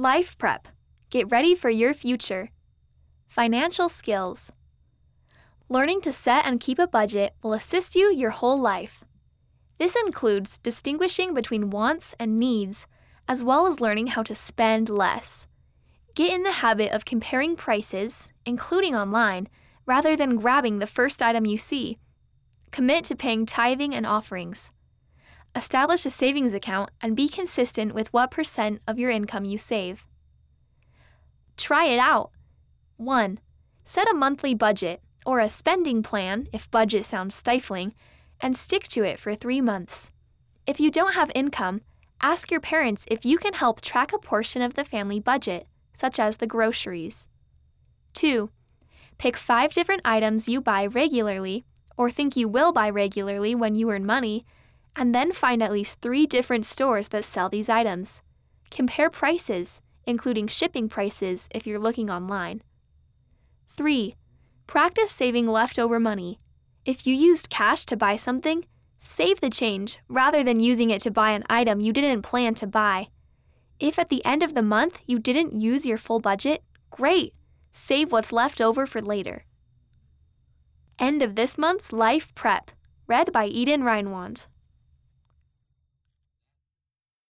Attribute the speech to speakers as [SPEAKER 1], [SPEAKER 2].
[SPEAKER 1] Life prep. Get ready for your future. Financial skills. Learning to set and keep a budget will assist you your whole life. This includes distinguishing between wants and needs, as well as learning how to spend less. Get in the habit of comparing prices, including online, rather than grabbing the first item you see. Commit to paying tithing and offerings. Establish a savings account and be consistent with what % of your income you save. Try it out. 1. Set a monthly budget, or a spending plan if budget sounds stifling, and stick to it for 3 months. If you don't have income, ask your parents if you can help track a portion of the family budget, such as the groceries. 2. Pick 5 different items you buy regularly, or think you will buy regularly when you earn money, and then find at least 3 different stores that sell these items. Compare prices, including shipping prices if you're looking online. 3. Practice saving leftover money. If you used cash to buy something, save the change rather than using it to buy an item you didn't plan to buy. If at the end of the month you didn't use your full budget, great! Save what's left over for later. End of this month's Life Prep, read by Eden Reinwand.